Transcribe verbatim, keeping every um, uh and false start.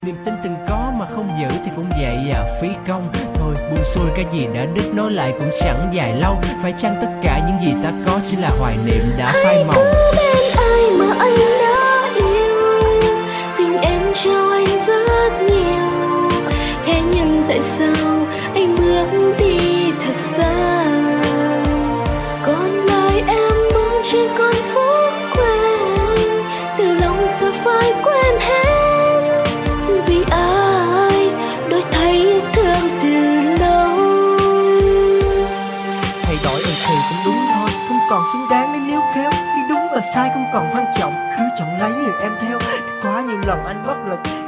Niềm tin từng có mà không giữ thì cũng vậy à, phí công. Thôi buông xuôi, cái gì đã đứt nối lại cũng chẳng dài lâu. Phải chăng tất cả những gì ta có chỉ là hoài niệm đã phai màu? Bên ai mà anh đã yêu, tình em trao anh rất nhiều. Thế nhưng tại sao anh bước đi thật xa? Còn lại em bỗng chỉ còn phút quên, từ lòng giờ phải quên hết. Vì ai đổi thay thương từ lâu. Thay đổi ừ thì cũng đúng thôi, không còn xứng đáng nên níu kéo. Khi đúng và sai không còn quan trọng, cứ chọn lấy người em theo. Quá nhiều lần anh bất lực